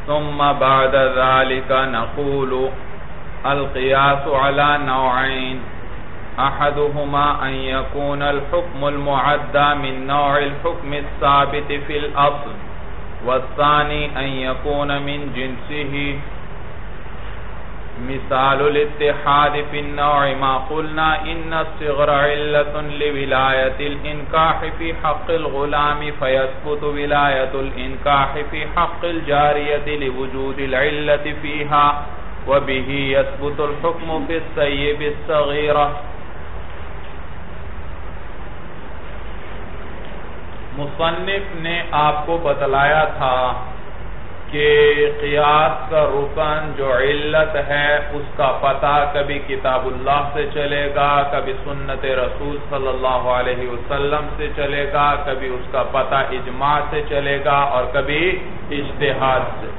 ثم بعد ذلك نقول القياس على نوعين احدهما ان يكون الحكم المعدى من نوع الحكم الثابت في الاصل والثاني ان يكون من جنسه. مثال الاتحاد في النوع ما قلنا ان الصغر علة لولاية الانكاح في حق الغلام فيثبت ولاية الانكاح في حق الجارية لوجود العلة فيها وبه يثبت الحكم في الثيب الصغيرة. مصنف نے آپ کو بتلایا تھا کہ قیاس کا رکن جو علت ہے اس کا پتہ کبھی کتاب اللہ سے چلے گا، کبھی سنت رسول صلی اللہ علیہ وسلم سے چلے گا، کبھی اس کا پتہ اجماع سے چلے گا اور کبھی اجتہاد سے.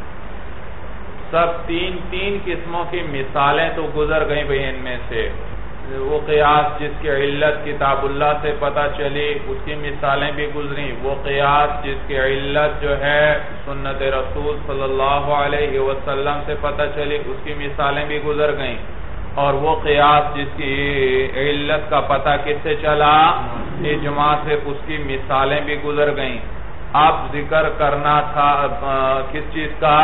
سب تین قسموں کی مثالیں تو گزر گئیں بھئی. ان میں سے وہ قیاس جس کی علت کتاب اللہ سے پتہ چلی اس کی مثالیں بھی گزریں، وہ قیاس جس کی علت جو ہے سنت رسول صلی اللہ علیہ وسلم سے پتہ چلی اس کی مثالیں بھی گزر گئیں، اور وہ قیاس جس کی علت کا پتہ کس سے چلا اجماع سے اس کی مثالیں بھی گزر گئیں. اب ذکر کرنا تھا کس چیز کا؟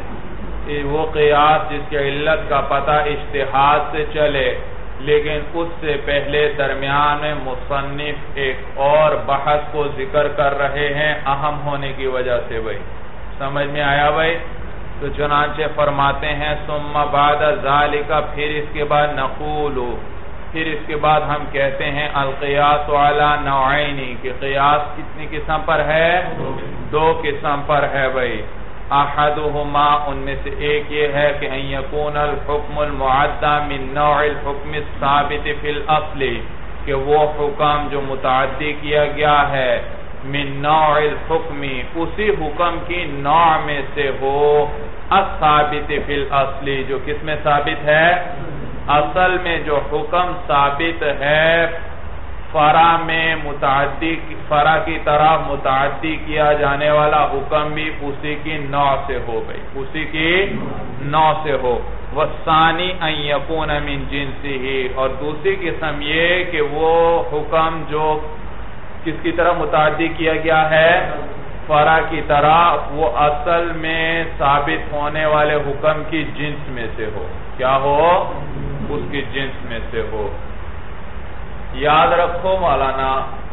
وہ قیاس جس کی علت کا پتہ اجتہاد سے چلے. لیکن اس سے پہلے درمیان میں مصنف ایک اور بحث کو ذکر کر رہے ہیں اہم ہونے کی وجہ سے. بھائی سمجھ میں آیا بھائی؟ تو چنانچہ فرماتے ہیں ثم بعد ذالک، پھر اس کے بعد نقول، پھر اس کے بعد ہم کہتے ہیں القیاس علی نوعین، کہ قیاس کتنی قسم پر ہے؟ دو قسم پر ہے بھائی. احدہما، ان میں سے ایک یہ ہے کہ ان یکون الحکم المعدى من نوع الحکم الثابت فی الاصل، کہ وہ حکم جو متعدی کیا گیا ہے من نوع الحکم، اسی حکم کی نوع میں سے ہو، الثابت فی الاصل، جو کس میں ثابت ہے؟ اصل میں جو حکم ثابت ہے فرع میں متعدی، فرع کی طرح متعدی کیا جانے والا حکم بھی اسی کی نوع سے ہو گئی، اسی کی نوع سے ہو. والثانی ان یکون من جنسہ، اور دوسری قسم یہ کہ وہ حکم جو کس کی طرح متعدی کیا گیا ہے؟ فرع کی طرح، وہ اصل میں ثابت ہونے والے حکم کی جنس میں سے ہو. کیا ہو؟ اس کی جنس میں سے ہو. یاد رکھو مولانا،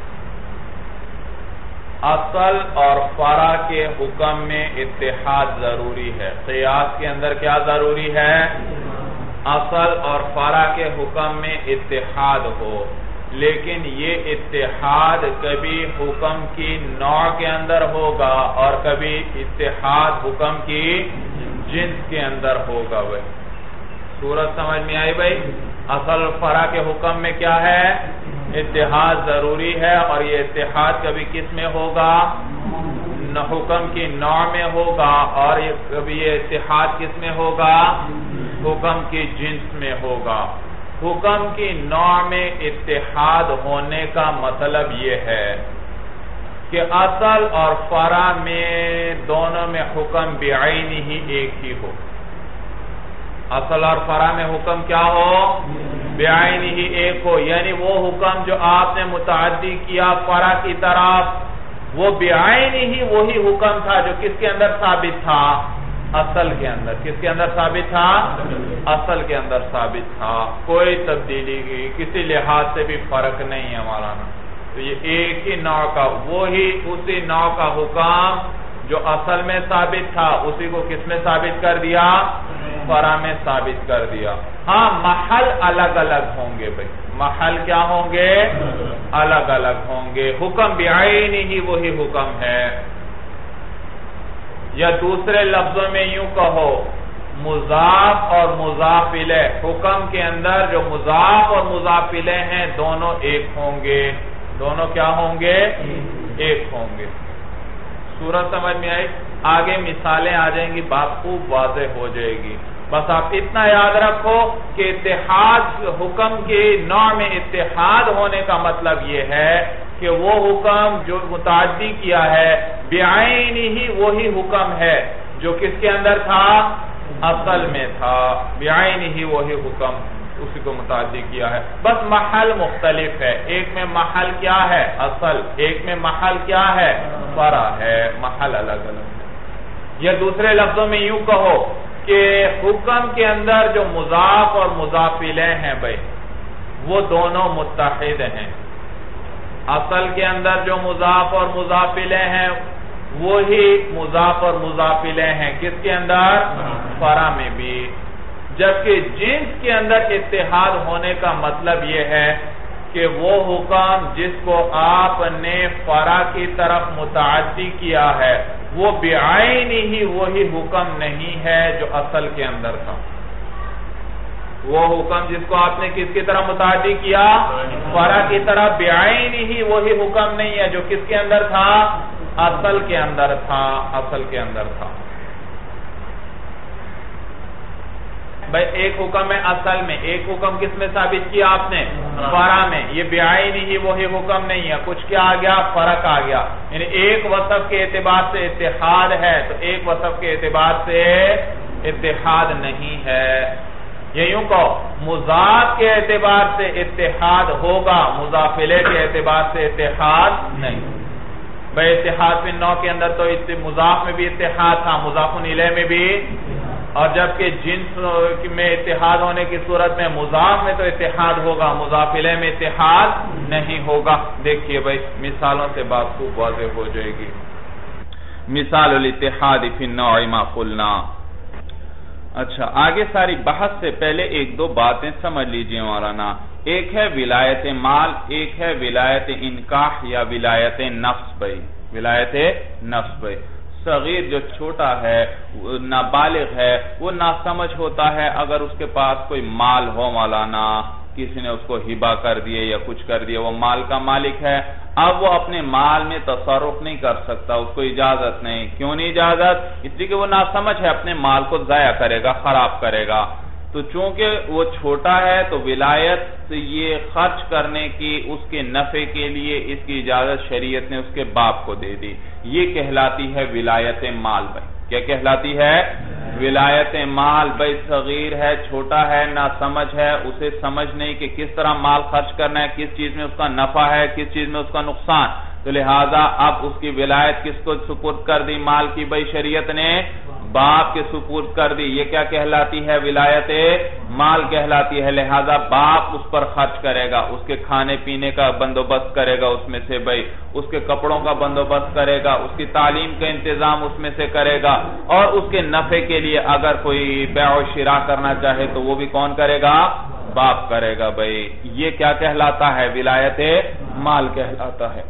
اصل اور فرع کے حکم میں اتحاد ضروری ہے. قیاس کے اندر کیا ضروری ہے؟ اصل اور فرع کے حکم میں اتحاد ہو. لیکن یہ اتحاد کبھی حکم کی نوع کے اندر ہوگا اور کبھی اتحاد حکم کی جنس کے اندر ہوگا. بھائی صورت سمجھ میں آئی بھائی؟ اصل فرع کے حکم میں کیا ہے؟ اتحاد ضروری ہے، اور یہ اتحاد کبھی کس میں ہوگا؟ حکم کی نوع میں ہوگا، اور کبھی یہ اتحاد کس میں ہوگا؟ حکم کی جنس میں ہوگا. حکم کی نوع میں اتحاد ہونے کا مطلب یہ ہے کہ اصل اور فرع میں دونوں میں حکم بعینہ ہی ایک ہی ہو. اصل اور فرع میں حکم کیا ہو؟ بعینہ ہی ایک ہو. یعنی وہ حکم جو آپ نے متعدی کیا فرع کی طرف، وہ بعینہ ہی وہی حکم تھا جو کس کے اندر ثابت تھا؟ اصل کے اندر. کس کے اندر ثابت تھا؟ اصل کے اندر ثابت تھا. کوئی تبدیلی کی کسی لحاظ سے بھی فرق نہیں ہے مولانا. تو یہ ایک ہی نوع کا، وہی اسی نوع کا حکم جو اصل میں ثابت تھا اسی کو کس میں ثابت کر دیا؟ فرع میں ثابت کر دیا. ہاں محل الگ الگ ہوں گے بھائی. محل کیا ہوں گے؟ الگ الگ ہوں گے. حکم بعینہ ہی وہی حکم ہے. یا دوسرے لفظوں میں یوں کہو، مضاف اور مضاف الیہ، حکم کے اندر جو مضاف اور مضاف الیہ ہیں دونوں ایک ہوں گے. دونوں کیا ہوں گے؟ ایک ہوں گے. صورت سمجھ میں آئی؟ آگے مثالیں آ جائیں گی، بات خوب واضح ہو جائے گی. بس آپ اتنا یاد رکھو کہ اتحاد، حکم کی نوع میں اتحاد ہونے کا مطلب یہ ہے کہ وہ حکم جو متعدی کیا ہے بعینہ ہی وہی حکم ہے جو کس کے اندر تھا؟ اصل میں تھا. بعینہ وہی حکم اسی کو متعدی کیا ہے، بس محل مختلف ہے. ایک میں محل کیا ہے؟ اصل. ایک میں محل کیا ہے؟ فرع ہے. محل الگ الگ ہے. یا دوسرے لفظوں میں یوں کہو کہ حکم کے اندر جو مضاف اور مضاف الیہ ہیں بھائی وہ دونوں متحد ہیں. اصل کے اندر جو مضاف اور مضاف الیہ ہیں وہی مضاف اور مضاف الیہ ہیں کس کے اندر؟ فرع میں بھی. جبکہ جنس کے اندر اتحاد ہونے کا مطلب یہ ہے کہ وہ حکم جس کو آپ نے فرع کی طرف متعدی کیا ہے وہ بعینہ ہی وہی حکم نہیں ہے جو اصل کے اندر تھا. وہ حکم جس کو آپ نے کس کی طرف متعدی کیا؟ فرع کی طرف. بعینہ ہی وہی حکم نہیں ہے جو کس کے اندر تھا؟ اصل کے اندر تھا. اصل کے اندر تھا. بھائی ایک حکم ہے اصل میں، ایک حکم کس میں ثابت کیا آپ نے؟ فرع میں. یہ بعینہ ہی وہی حکم نہیں ہے، کچھ کیا آ گیا؟ فرق آ گیا. یعنی ایک وصف کے اعتبار سے اتحاد ہے تو ایک وصف کے اعتبار سے اتحاد نہیں ہے. یہ یوں کہو مضاف کے اعتبار سے اتحاد ہوگا، مضاف الیہ کے اعتبار سے اتحاد نہیں. بھئی اتحاد فی النوع کے اندر تو مضاف میں بھی اتحاد تھا، مضاف الیہ میں بھی، اور جبکہ جنس میں اتحاد ہونے کی صورت میں مضاف میں تو اتحاد ہوگا، مضاف الیہ میں اتحاد نہیں ہوگا. دیکھیے بھئی مثالوں سے بات خوب واضح ہو جائے گی. مثال الاتحاد فی النوع ما قلنا. اچھا آگے ساری بحث سے پہلے ایک دو باتیں سمجھ لیجئے مولانا. ایک ہے ولایت مال، ایک ہے ولایت انکاح یا ولایت نفس. بھئی ولایت نفس بھئی صغیر جو چھوٹا ہے نابالغ ہے وہ ناسمجھ ہوتا ہے اگر اس کے پاس کوئی مال ہو مولانا، کسی نے اس کو ہبہ کر دیے یا کچھ کر دیے، وہ مال کا مالک ہے، اب وہ اپنے مال میں تصرف نہیں کر سکتا، اس کو اجازت نہیں. کیوں نہیں اجازت؟ اس لیے کہ وہ ناسمجھ ہے، اپنے مال کو ضائع کرے گا، خراب کرے گا. تو چونکہ وہ چھوٹا ہے تو ولایت یہ خرچ کرنے کی اس کے نفع کے لیے اس کی اجازت شریعت نے اس کے باپ کو دے دی. یہ کہلاتی ہے ولایت مال. بھائی کیا کہلاتی ہے؟ ولایت مال. بھائی صغیر ہے، چھوٹا ہے، نہ سمجھ ہے، اسے سمجھ نہیں کہ کس طرح مال خرچ کرنا ہے، کس چیز میں اس کا نفع ہے، کس چیز میں اس کا نقصان. تو لہٰذا اب اس کی ولایت کس کو سپرد کر دی مال کی؟ بھائی شریعت نے باپ کے سپرد کر دی. یہ کیا کہلاتی ہے؟ ولایت مال کہلاتی ہے. لہذا باپ اس پر خرچ کرے گا، اس کے کھانے پینے کا بندوبست کرے گا، اس میں سے بھائی اس کے کپڑوں کا بندوبست کرے گا، اس کی تعلیم کا انتظام اس میں سے کرے گا، اور اس کے نفع کے لیے اگر کوئی بیع و شراء کرنا چاہے تو وہ بھی کون کرے گا؟ باپ کرے گا. بھائی یہ کیا کہلاتا ہے؟ ولایت مال کہلاتا ہے.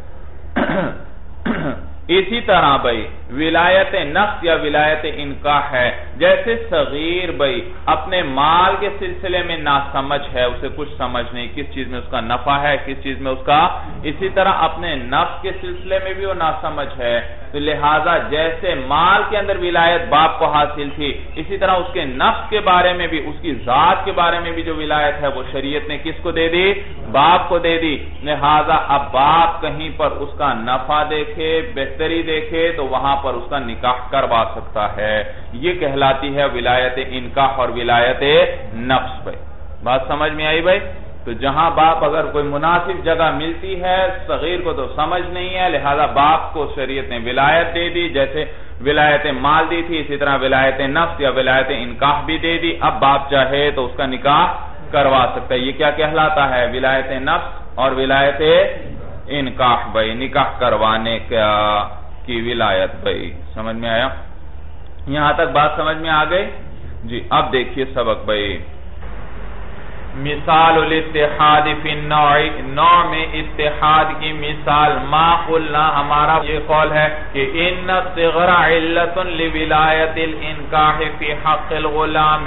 اسی طرح بھائی ولایت نفس یا ولایت انکاح ہے. جیسے صغیر بھائی اپنے مال کے سلسلے میں ناسمجھ ہے، اسے کچھ سمجھ نہیں کس چیز میں اس کا نفع ہے، کس چیز میں اس کا، اسی طرح اپنے نفس کے سلسلے میں بھی وہ ناسمجھ ہے. تو لہٰذا جیسے مال کے اندر ولایت باپ کو حاصل تھی، اسی طرح اس کے نفس کے بارے میں بھی، اس کی ذات کے بارے میں بھی جو ولایت ہے وہ شریعت نے کس کو دے دی؟ باپ کو دے دی. لہٰذا اب باپ کہیں پر اس کا نفع دیکھے، بہتری دیکھے تو وہاں پر اس کا نکاح کروا سکتا ہے. یہ کہلاتی ہے ولایت انکاح اور ولایت نفس. بھائی بات سمجھ میں آئی بھائی؟ تو جہاں باپ اگر کوئی مناسب جگہ ملتی ہے، صغیر کو تو سمجھ نہیں ہے، لہذا باپ کو شریعت نے ولایت دے دی. جیسے ولایت مال دی تھی اسی طرح ولایت نفس یا ولایت انکاح بھی دے دی. اب باپ چاہے تو اس کا نکاح کروا سکتا ہے. یہ کیا کہلاتا ہے؟ ولایت نفس اور ولایت انکاح. بھائی نکاح کروانے کی ولایت. بھائی سمجھ میں آیا؟ یہاں تک بات سمجھ میں آ گئی جی. اب دیکھیے سبق. بھائی مثال الاتحاد فی النوع، نوع میں اتحاد کی مثال. ما قلنا ہمارا یہ قول ہے کہ ان الصغر علت لولایت الانکاح فی حق الغلام.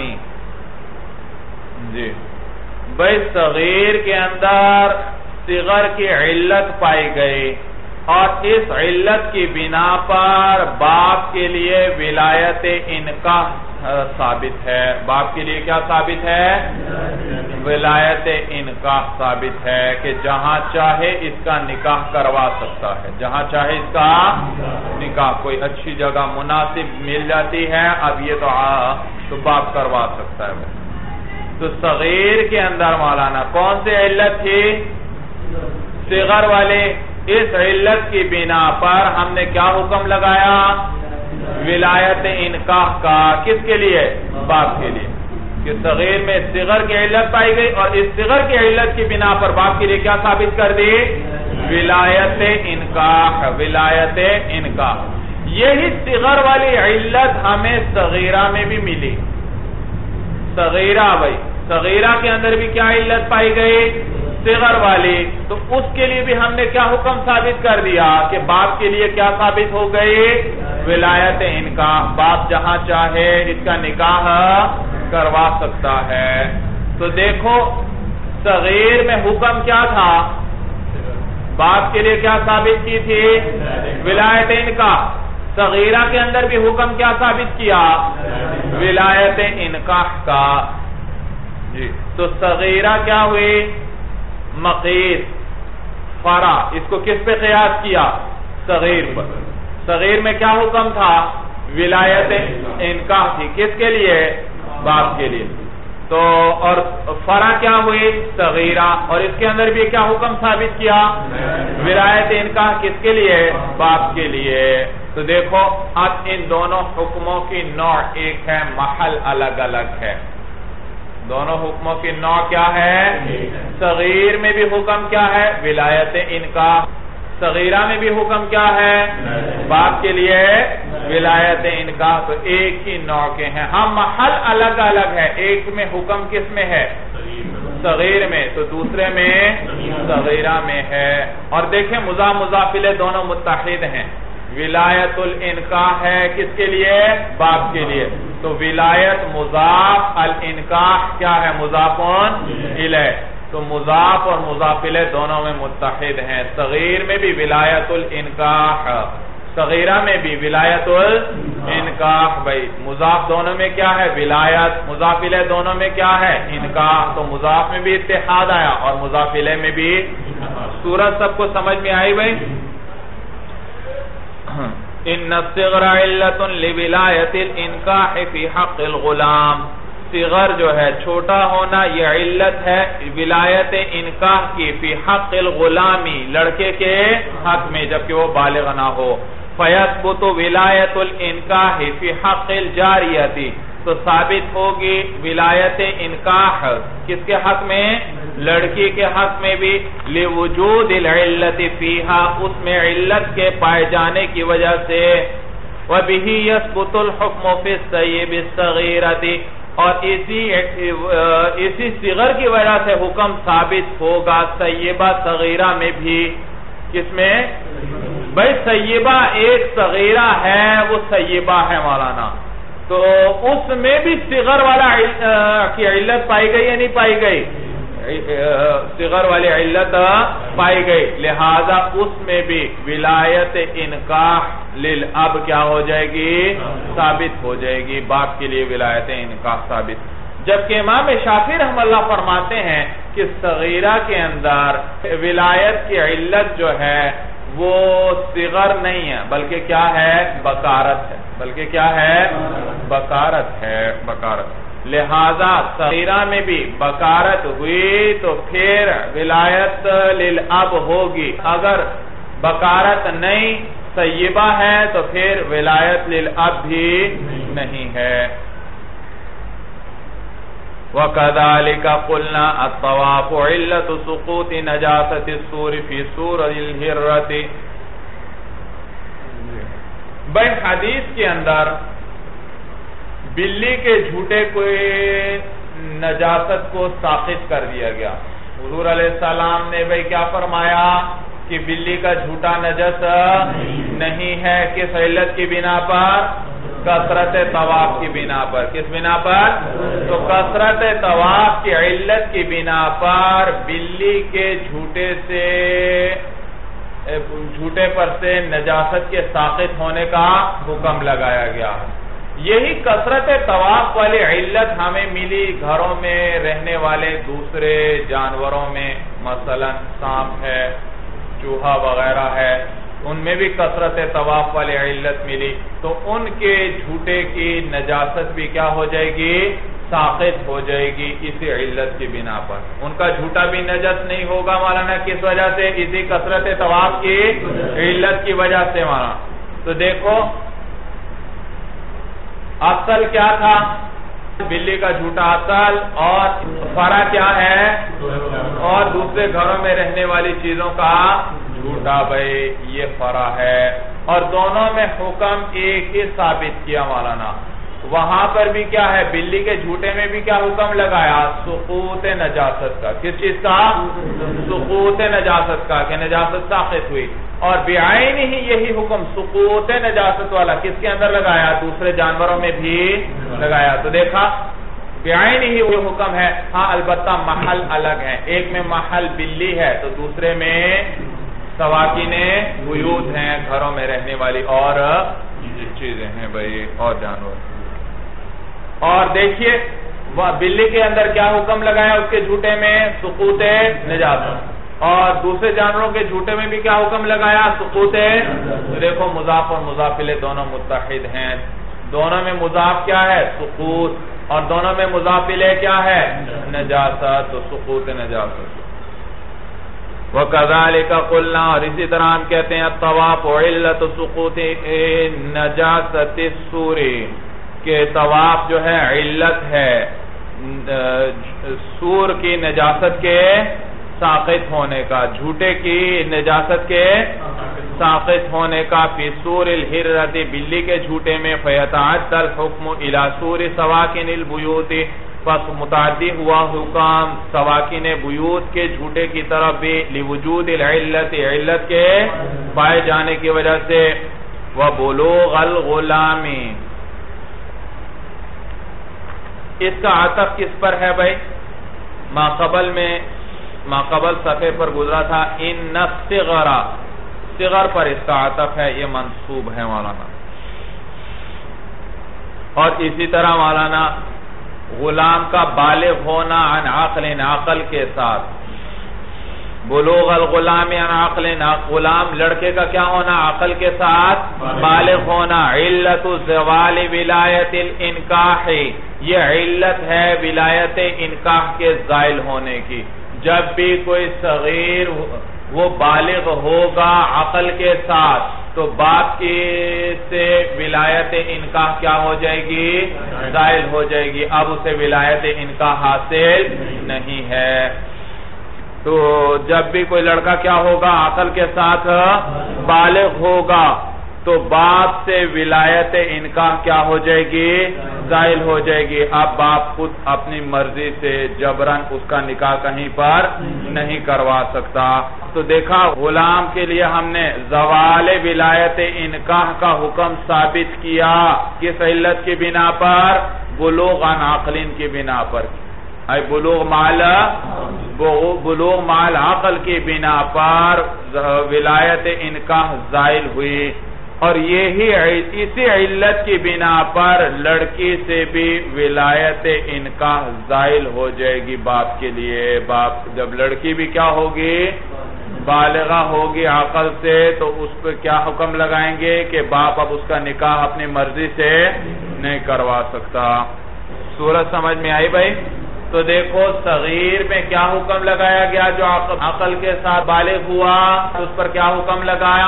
جی بھائی صغیر کے اندر صغر کی علت پائی گئی اور اس علت کی بنا پر باپ کے لیے ولایت انکاح ثابت ہے. باپ کے لیے کیا ثابت ہے؟ ولایت انکاح ثابت ہے کہ جہاں چاہے اس کا نکاح کروا سکتا ہے. جہاں چاہے اس کا نکاح، کوئی اچھی جگہ مناسب مل جاتی ہے، اب یہ تو باپ کروا سکتا ہے. تو صغیر کے اندر مولانا کون سی علت تھی؟ صغر والے. اس علت کی بنا پر ہم نے کیا حکم لگایا؟ ولایت انکاح کا. کس کے لیے؟ باپ کے لیے. کہ صغیر میں صغر کی علت پائی گئی اور اس صغر کی علت کی بنا پر باپ کے لیے کیا ثابت کر دی؟ ولایت انکاح. ولایت انکاح. یہی صغر والی علت ہمیں صغیرہ میں بھی ملی. صغیرہ بھائی، صغیرہ کے اندر بھی کیا علت پائی گئی؟ صغر والی. تو اس کے لیے بھی ہم نے کیا حکم ثابت کر دیا کہ باپ کے لیے کیا ثابت ہو گئی؟ ولایت انکاح. باپ جہاں چاہے اس کا نکاح کروا سکتا ہے. تو دیکھو صغیر میں حکم کیا تھا؟ باپ کے لیے کیا ثابت کی تھی؟ ولایت انکاح. صغیرہ کے اندر بھی حکم کیا ثابت کیا؟ ولایت انکاح کا. جی تو صغیرہ کیا ہوئی؟ مقیس فرع. اس کو کس پہ قیاس کیا؟ صغیر پر. صغیر میں کیا حکم تھا؟ ولایت انکاح تھی. کس کے لیے؟ باپ کے لیے. تو اور فرع کیا ہوئی؟ صغیرہ. اور اس کے اندر بھی کیا حکم ثابت کیا؟ ولایت انکاح. کس کے لیے؟ باپ کے لیے. تو دیکھو اب ان دونوں حکموں کی نوع ایک ہے، محل الگ الگ ہے. دونوں حکموں کی نوع کیا ہے؟ صغیر میں بھی حکم کیا ہے؟ ولایت انکاح. صغیرہ میں بھی حکم کیا ہے؟ باپ کے لیے ولایت انکاح. تو ایک ہی نوع کے ہیں، ہم محل الگ الگ ہے. ایک میں حکم کس میں ہے؟ صغیر میں. تو دوسرے میں صغیرہ میں ہے. اور دیکھیں مضاف مضافلے دونوں متحد ہیں. ولایت الانکاح ہے کس کے لیے؟ باپ کے لیے. تو ولایت مضاف، الانکاح کیا ہے؟ مضافون الیہ. تو مضاف اور مضاف الیہ دونوں میں متحد ہیں. صغیر میں بھی ولایت الانکاح، صغیرہ میں بھی ولایت الانکاح. بھائی مضاف دونوں میں کیا ہے؟ ولایت. مضاف الیہ دونوں میں کیا ہے؟ انکاح. تو مضاف میں بھی اتحاد آیا اور مضاف الیہ میں بھی. صورت سب کو سمجھ میں آئی بھائی؟ ان الصغر علت لولایت الانکاح فی حق الغلام. صغر جو ہے چھوٹا ہونا یہ علت ہے ولایت انکاح کی فی حق الغلامی، لڑکے کے حق میں جبکہ وہ بالغ نہ ہو. فیثبت ولایت الانکاح فی حق الجاریۃ. تو ثابت ہوگی ولایت انکاح کس کے حق میں؟ لڑکی کے حق میں بھی. لوجود العلت فیہا، اس میں علت کے پائے جانے کی وجہ سے. وبہ یثبت الحکم فی الثیب الصغیرۃ. اور اسی صغر کی وجہ سے حکم ثابت ہوگا سیبہ صغیرہ میں بھی. کس میں؟ بھائی سیبہ ایک صغیرہ ہے، وہ سیبہ ہے مولانا. تو اس میں بھی صغر والا کی علت پائی گئی یا نہیں پائی گئی؟ صغر والی علت پائی گئی. لہذا اس میں بھی ولایت انکاح للاب کیا ہو جائے گی؟ ثابت ہو جائے گی. باپ کے لیے ولایت انکاح ثابت. جبکہ امام شافعی رحمہ اللہ فرماتے ہیں کہ صغیرہ کے اندر ولایت کی علت جو ہے وہ صغر نہیں ہے بلکہ کیا ہے؟ بکارت ہے. بلکہ کیا ہے؟ بکارت ہے. بکارت. لہذا صغیرہ میں بھی بکارت ہوئی تو پھر ولایت للاب ہوگی. اگر بکارت نہیں سیبہ ہے تو پھر ولایت للاب بھی نہیں ہے. وَكَذَلِكَ قُلْنَا الطَّوَافُ عِلَّةُ سُقُوطِ نَجَاسَةِ السُّورِ فِي سُورِ الْهِرَّةِ. بھائی حدیث کے اندر بلی کے جھوٹے کوئی نجاست کو ساقط کر دیا گیا. حضور علیہ السلام نے بھائی کیا فرمایا کہ بلی کا جھوٹا نجس نہیں ہے. کس علت کی بنا پر؟ کثرت طواف کی بنا پر. کس بنا پر؟ تو کثرت طواف کی علت کی بنا پر بلی کے جھوٹے پر سے نجاست کے ساقط ہونے کا حکم لگایا گیا. یہی کثرت طواف والی علت ہمیں ملی گھروں میں رہنے والے دوسرے جانوروں میں، مثلا سانپ ہے، چوہا وغیرہ ہے، ان میں بھی کثرت طواف والی علت ملی، تو ان کے جھوٹے کی نجاست بھی کیا ہو جائے گی؟ ساقط ہو جائے گی اسی علت کی بنا پر۔ ان کا جھوٹا بھی نجس نہیں ہوگا مولانا، کس وجہ سے؟ اسی کثرت طواف کی علت کی وجہ سے مولانا۔ تو دیکھو اصل کیا تھا؟ بلی کا جھوٹا اصل، اور فرع کیا ہے؟ اور دوسرے گھروں میں رہنے والی چیزوں کا جھوٹا، بھائی یہ فرع ہے، اور دونوں میں حکم ایک ہی ثابت کیا مولانا۔ وہاں پر بھی کیا ہے؟ بلی کے جھوٹے میں بھی کیا حکم لگایا؟ سقوط نجاست کا۔ کس چیز کا؟ سقوط نجاست کا، کہ نجاست ساقط ہوئی۔ اور بعین ہی یہی حکم سقوط نجاست والا کس کے اندر لگایا؟ دوسرے جانوروں میں بھی لگایا۔ تو دیکھا بعین ہی وہ حکم ہے، ہاں البتہ محل الگ ہے، ایک میں محل بلی ہے تو دوسرے میں سواکین بیوت ہیں، گھروں میں رہنے والی اور چیزیں ہیں بھائی، اور جانور۔ اور دیکھیے بلی کے اندر کیا حکم لگایا اس کے جھوٹے میں؟ سقوط نجاست، اور دوسرے جانوروں کے جھوٹے میں بھی کیا حکم لگایا؟ سقوط۔ دیکھو مضاف اور مضاف الیہ دونوں متحد ہیں، دونوں میں مضاف کیا ہے؟ سقوط، اور دونوں میں مضاف الیہ کیا ہے؟ نجاست، تو سقوط نجاست۔ وَكَذَلِكَ قُلْنَا، اور اسی طرح ہم کہتے ہیں الطواف علت سقوط نجاست السور، کہ طواف جو ہے علت ہے سور کی نجاست کے ساقط ہونے کا، جھوٹے کی نجاست کے ساقط ہونے کا، فی سور الحرۃ، بلی کے جھوٹے میں، فیتعدی الحکم الی سور سواکن البیوت، پس متعدی ہوا حکم سواکن بیوت کے جھوٹے کی طرف بھی، لوجود العلت، علت کے پائے جانے کی وجہ سے، وبلوغ الغلام، اس کا عطف کس پر ہے بھائی؟ ما قبل صفحے پر گزرا تھا، ان الصغر، صغر پر اس کا عطف ہے، یہ منصوب ہے مولانا۔ اور اسی طرح مولانا غلام کا بالغ ہونا عن عقل، عقل کے ساتھ، بلوغ الغلام عن عقل، غلام لڑکے کا کیا ہونا؟ عقل کے ساتھ بالغ ہونا، علت زوال ولایت الانکاح، یہ علت ہے ولایت انکاح کے زائل ہونے کی۔ جب بھی کوئی صغیر وہ بالغ ہوگا عقل کے ساتھ تو باپ کی سے ولایت انکاح کیا ہو جائے گی؟ زائل ہو جائے گی، اب اسے ولایت انکاح حاصل نہیں ہے۔ تو جب بھی کوئی لڑکا کیا ہوگا؟ عقل کے ساتھ بالغ ہوگا تو باپ سے ولایت انکاح کیا ہو جائے گی؟ زائل ہو جائے گی۔ اب باپ خود اپنی مرضی سے جبراً اس کا نکاح کہیں پر نہیں کروا سکتا۔ تو دیکھا غلام کے لیے ہم نے زوال ولایت انکاح کا حکم ثابت کیا، کس علت کی بنا پر؟ بلوغ عن عقل کی بنا پر، بلوغ مال عقل کی بنا پر ولایت انکاح زائل ہوئی، اور یہی اسی علت کی بنا پر لڑکی سے بھی ولایت انکاح زائل ہو جائے گی باپ کے لیے۔ باپ جب لڑکی بھی کیا ہوگی؟ بالغہ ہوگی عقل سے، تو اس پہ کیا حکم لگائیں گے کہ باپ اب اس کا نکاح اپنی مرضی سے نہیں کروا سکتا۔ صورت سمجھ میں آئی بھائی؟ تو دیکھو صغیر میں کیا حکم لگایا گیا؟ جو عقل کے ساتھ بالغ ہوا اس پر کیا حکم لگایا؟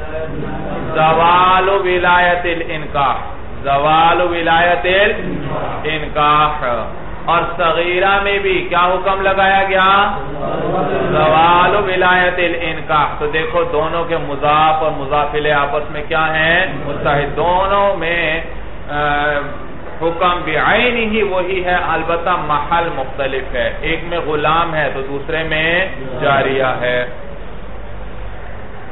زوال ولایت الانکاح، زوال ولایت الانکاح۔ اور صغیرہ میں بھی کیا حکم لگایا گیا؟ زوال ولایت الانکاح۔ تو دیکھو دونوں کے مضاف اور مضاف الیہ آپس میں کیا ہیں؟ متحد، دونوں میں حکم بعین ہی وہی ہے، البتہ محل مختلف ہے، ایک میں غلام ہے تو دوسرے میں جاریہ ہے۔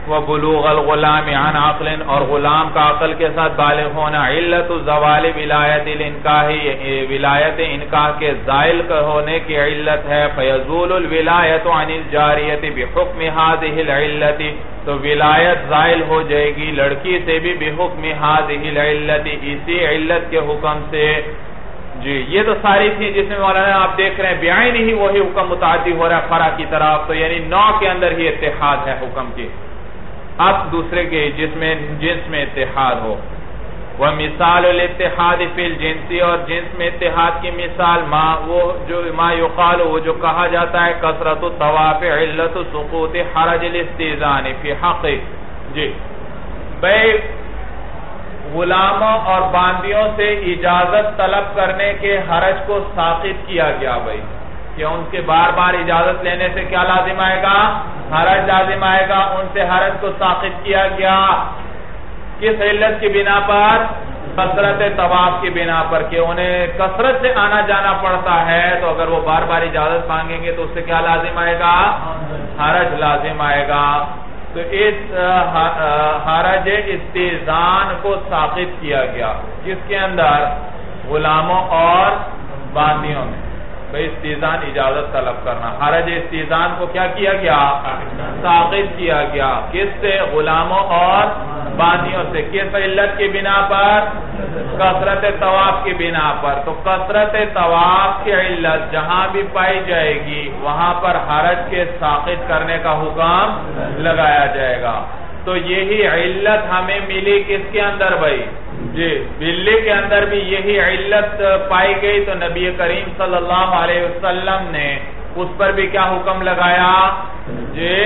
وبلوغ الغلام عن عقل، اور غلام کا عقل کے ساتھ بالغ ہونا، علت زوال ولایت الانکاح، ولایت انکاح کے زائل ہونے کی علت ہے، فیزول الولایت عن الجاریت بحکم هذه العلت، تو ولایت زائل ہو جائے گی لڑکی سے بھی بحکم هذه العلت، اسی علت کے حکم سے۔ جی یہ تو ساری تھی جس میں مولانا آپ دیکھ رہے ہیں بعین ہی وہی حکم متعدی ہو رہا ہے فرع کی طرف، تو یعنی نوع کے اندر ہی اتحاد ہے حکم کی، اب دوسرے کے جنس میں اتحاد ہو۔ وَمِثَالُ الْاتِّحَادِ فِي الْجِنْسِ، اور جنس میں اتحاد کی مثال ما يقال، وہ جو کہا جاتا ہے کثرت الطواف علت سقوط حرج الاستئذان فی حق، جی بھئی غلاموں اور باندیوں سے اجازت طلب کرنے کے حرج کو ساقط کیا گیا بھئی، کہ ان کے بار بار اجازت لینے سے کیا لازم آئے گا؟ حرج لازم آئے گا، ان سے حرج کو ساقط کیا گیا، کس علت کی بنا پر؟ کثرت طواف کی بنا پر، کہ انہیں کثرت سے آنا جانا پڑتا ہے، تو اگر وہ بار بار اجازت مانگیں گے تو اس سے کیا لازم آئے گا؟ حرج لازم آئے گا، تو اس حرج استئذان کو ساقط کیا گیا، کس کے اندر؟ غلاموں اور باندیوں میں، استئذان اجازت طلب کرنا، حرج استئذان کو کیا کیا گیا؟ ساقط کیا گیا، کس سے؟ غلاموں اور باندیوں سے، کس علت کی بنا پر؟ کثرت طواف کی بنا پر، تو کثرت طواف کی علت جہاں بھی پائی جائے گی وہاں پر حرج کے ساقط کرنے کا حکم لگایا جائے گا۔ تو یہی علت ہمیں ملی کس کے اندر بھائی؟ جی بلی کے اندر بھی یہی علت پائی گئی، تو نبی کریم صلی اللہ علیہ وسلم نے اس پر بھی کیا حکم لگایا؟ جی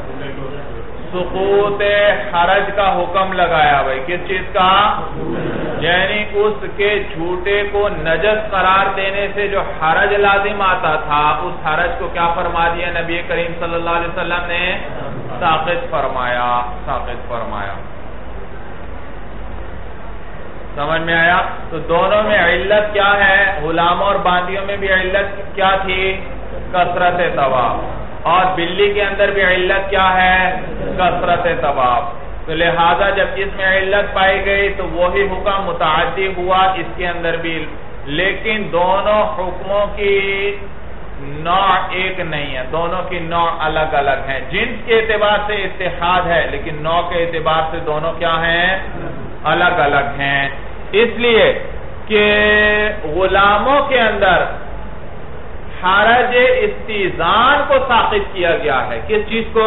سقوط حرج کا حکم لگایا بھائی، کس چیز کا؟ یعنی اس کے جھوٹے کو نجس قرار دینے سے جو حرج لازم آتا تھا، اس حرج کو کیا فرما دیا نبی کریم صلی اللہ علیہ وسلم نے؟ ساقط فرمایا، ساقط فرمایا۔ سمجھ میں آیا؟ تو دونوں میں علت کیا ہے؟ غلاموں اور باندیوں میں بھی علت کیا تھی؟ کثرت طواف، اور بلی کے اندر بھی علت کیا ہے؟ کثرت طواف، تو لہذا جب اس میں علت پائی گئی تو وہی حکم متعدی ہوا اس کے اندر بھی، لیکن دونوں حکموں کی نوع ایک نہیں ہے، دونوں کی نوع الگ الگ ہیں، جنس کے اعتبار سے اتحاد ہے لیکن نوع کے اعتبار سے دونوں کیا ہیں؟ الگ الگ ہیں، اس لیے کہ غلاموں کے اندر حرج استئذان کو ساقط کیا گیا ہے، کس چیز کو؟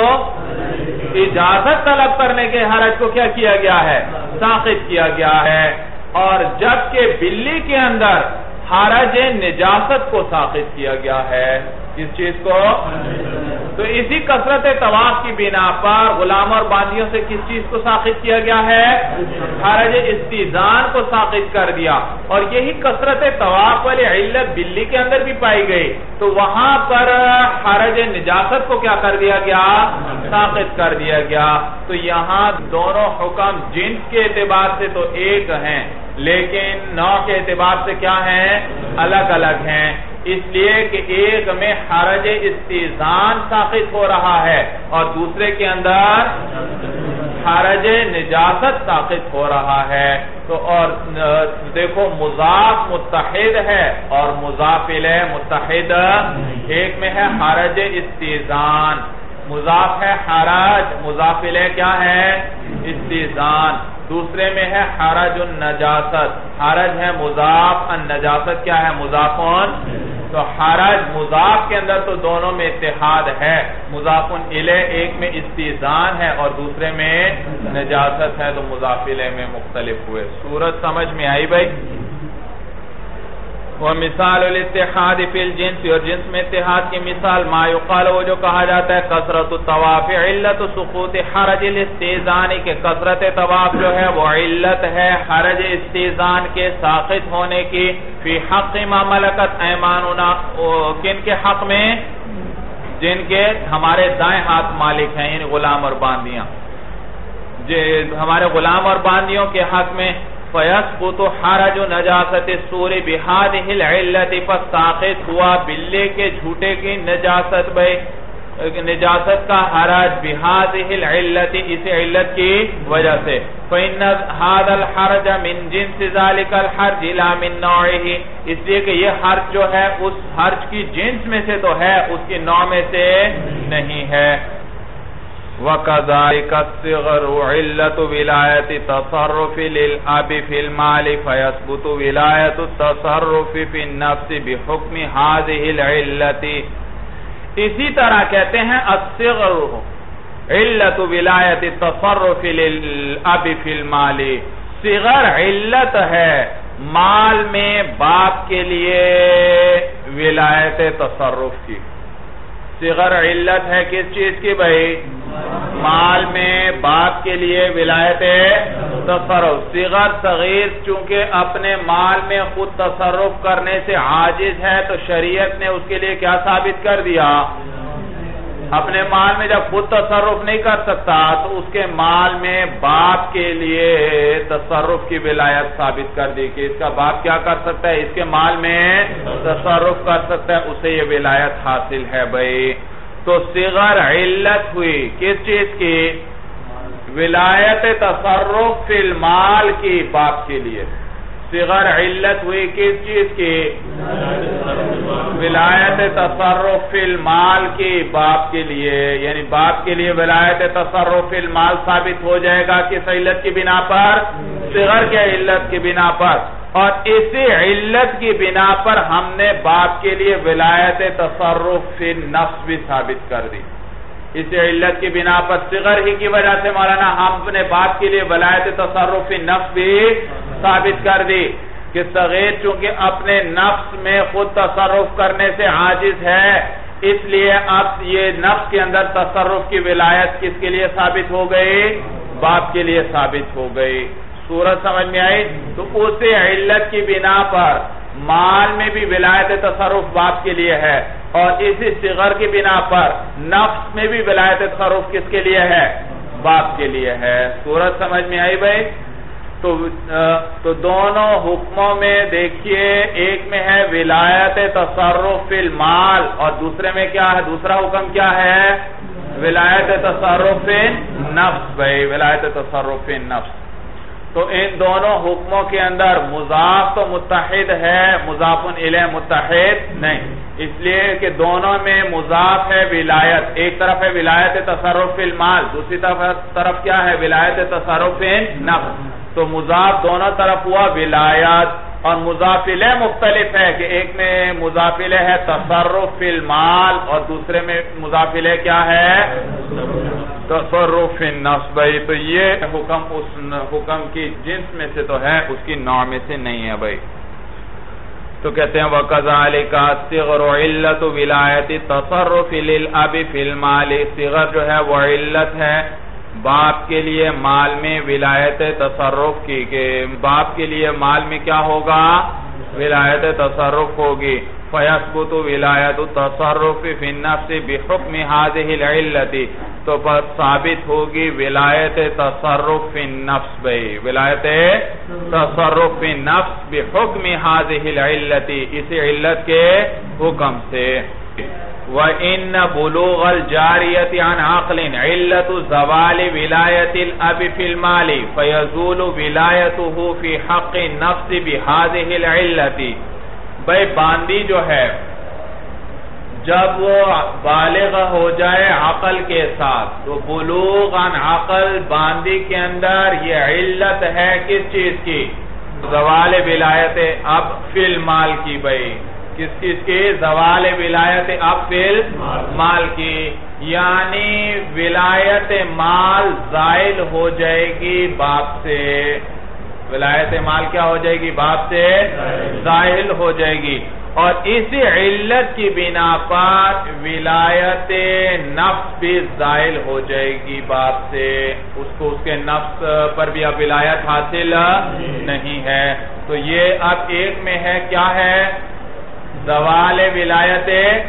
اجازت طلب کرنے کے حرج کو کیا کیا گیا ہے؟ ساقط کیا گیا ہے، اور جبکہ بلی کے اندر حرج نجاست کو ساقط کیا گیا ہے، کس چیز کو؟ تو اسی کثرت طواف کی بنا پر غلام اور باندیوں سے کس چیز کو ساقط کیا گیا ہے؟ حرج استئذان کو ساقط کر دیا، اور یہی کثرت طواف والی علت بلی کے اندر بھی پائی گئی، تو وہاں پر حرج نجاست کو کیا کر دیا گیا؟ ساقط کر دیا گیا۔ تو یہاں دونوں حکم جنس کے اعتبار سے تو ایک ہیں لیکن نوع کے اعتبار سے کیا ہیں؟ الگ الگ ہیں، اس لیے کہ ایک میں حرج استئذان ساقط ہو رہا ہے اور دوسرے کے اندر حرج نجاست ساقط ہو رہا ہے۔ تو اور دیکھو مضاف متحد ہے اور مضاف الیہ متحد، ایک میں ہے حرج استئذان، مضاف ہے حرج، مضاف الیہ کیا ہے؟ استئذان، دوسرے میں ہے حرج النجاست، حرج ہے مضاف، النجاست کیا ہے؟ مضافون، تو حرج مضاف کے اندر تو دونوں میں اتحاد ہے، مضافون الیہ ایک میں استئذان ہے اور دوسرے میں نجاست ہے، تو مضاف الیہ میں مختلف ہوئے۔ صورت سمجھ میں آئی بھائی؟ وَمِثَالُ الْاتِّحَادِ فِي الْجِنْسِ، اور جنس میں اتحاد کی مثال ما يقال، وہ جو کہا جاتا ہے کثرت الطواف علت سقوط حرج الاستئذان، کہ کثرت طواف جو ہے وہ علت ہے حرج استئذان کے ساقط ہونے کی، فی حق ما ملکت ایماننا، کن کے حق میں؟ جن کے ہمارے دائیں ہاتھ مالک ہیں، یعنی غلام اور باندیاں، ہمارے غلام اور باندیوں کے حق میں، فَيَسْقُطُ حَرَجُ نَجَاسَتِ السُّورِ بِهَذِهِ الْعِلَّةِ، فَسَاقِطْ ہوا بلے کے جھوٹے کی نجاست بھئی، نجاست کا حرج بہذہ العلت، اس علت کی وجہ سے، فإن هذا الحرج من جنس ذلك الحرج لا من نوعه، اس لیے کہ یہ حرج جو ہے اس حرج کی جنس میں سے تو ہے، اس کی نوع میں سے نہیں ہے۔ وَكَذَلِكَ الصِّغْرُ عِلَّةُ وِلَایَةِ التَّصَرُّفِ لِلْأَبِ فِي الْمَالِ فَيَثْبُتُ وِلَایَةُ التَّصَرُّفِ فِي النَّفْسِ بِحُکْمِ هَذِهِ الْعِلَّةِ۔ اسی طرح کہتے ہیں الصِّغْرُ عِلَّةُ وِلَایَةِ التَّصَرُّفِ لِلْأَبِ فِي الْمَالِ، صغر علت ہے مال میں باپ کے لیے ولایت تصرف کی۔ صغر علت ہے کس چیز کی بھائی؟ مال میں باپ کے لیے ولایت تصرف۔ صغر صغیر چونکہ اپنے مال میں خود تصرف کرنے سے عاجز ہے تو شریعت نے اس کے لیے کیا ثابت کر دیا؟ اپنے مال میں جب خود تصرف نہیں کر سکتا تو اس کے مال میں باپ کے لیے تصرف کی ولایت ثابت کر دی کہ اس کا باپ کیا کر سکتا ہے، اس کے مال میں تصرف کر سکتا ہے، اسے یہ ولایت حاصل ہے بھائی۔ تو صغر علت ہوئی کس چیز کی؟ ولایت تصرف فی المال کی باپ کے لیے۔ صغر علت ہوئی کس چیز کی؟ ولایت تصرف فی المال کی باپ کے لیے، یعنی باپ کے لیے ولایت تصرف فی المال ثابت ہو جائے گا کس علت کی بنا پر؟ صغر کے علت کی بنا پر، اور اسی علت کی بنا پر ہم نے باپ کے لیے ولایت تصرف فی النفس بھی ثابت کر دی۔ اسی علت کی بنا پر صغر ہی کی وجہ سے مولانا ہم نے باپ کے لیے ولایت تصرف فی النفس بھی ثابت کر دی کہ صغیر چونکہ اپنے نفس میں خود تصرف کرنے سے عاجز ہے، اس لیے اب یہ نفس کے اندر تصرف کی ولایت کس کے لیے ثابت ہو گئی؟ باپ کے لیے ثابت ہو گئی۔ صورت سمجھ میں آئی؟ تو اسی علت کی بنا پر مال میں بھی ولایت تصرف باپ کے لیے ہے، اور اسی صغر کی بنا پر نفس میں بھی ولایت تصرف کس کے لیے ہے؟ باپ کے لیے ہے۔ صورت سمجھ میں آئی بھائی؟ تو دونوں حکموں میں دیکھیے، ایک میں ہے ولایت تصرف فی المال اور دوسرے میں کیا ہے؟ دوسرا حکم کیا ہے؟ ولایت تصرف فی النفس بھائی، ولایت تصرف فی النفس۔ تو ان دونوں حکموں کے اندر مضاف تو متحد ہے، مضاف الیہ متحد نہیں، اس لیے کہ دونوں میں مضاف ہے ولایت، ایک طرف ہے ولایت تصرف فی المال، دوسری طرف کیا ہے؟ ولایت تصرف فی النفس۔ تو مضاف دونوں طرف ہوا ولایت، اور مضاف الیہ مختلف ہے کہ ایک میں مضاف الیہ ہے تصرف فی المال اور دوسرے میں مضاف الیہ کیا ہے؟ تصرف فی النفس بھائی۔ تو یہ حکم اس حکم کی جنس میں سے تو ہے، اس کی نوع میں سے نہیں ہے بھائی۔ تو کہتے ہیں وَكَذَلِكَ الصِّغْرُ عِلَّةُ وِلَایَةِ التَّصَرُّفِ لِلْأَبِ فِی الْمَالِ، صغر جو ہے وہ علت ہے باپ کے لیے مال میں ولایت تصرف کی، کہ باپ کے لیے مال میں کیا ہوگا؟ ولایت تصرف ہوگی۔ فَيَثْبُتُ وِلَایَةُ التَّصَرُّفِ فِی النَّفْسِ بِحُکْمِ هَذِهِ الْعِلَّةِ، تو پس ثابت ہوگی ولایت تصرف فی النفس بھائی، ولایت تصرف فی النفس بحکم هذه العلة، اسی علت کے حکم سے۔ وَإِنَّ بُلُوغَ الْجَارِيَةِ عَنْ عَقْلٍ عِلَّةُ زَوَالِ وِلَایَةِ الْأَبِ فِي الْمَالِ فَيَزُولُ وِلَایَتُهُ فِي حَقِّ النَّفْسِ بِهَذِهِ الْعِلَّةِ۔ بھائی باندی جو ہے جب وہ بالغ ہو جائے عقل کے ساتھ، تو بلوغ عن عقل باندی کے اندر یہ علت ہے کس چیز کی؟ زوال ولایت اب فی المال کی بھائی، کس چیز کی؟ زوال ولایت اب فی المال کی، یعنی ولایت مال زائل ہو جائے گی باپ سے، ولایت مال کیا ہو جائے گی؟ باپ سے زائل ہو جائے گی، اور اسی علت کی بنا پر ولایت نفس بھی زائل ہو جائے گی باپ سے، اس کو اس کے نفس پر بھی اب ولایت حاصل نہیں ہے۔ تو یہ اب ایک میں ہے کیا ہے؟ زوال ولایت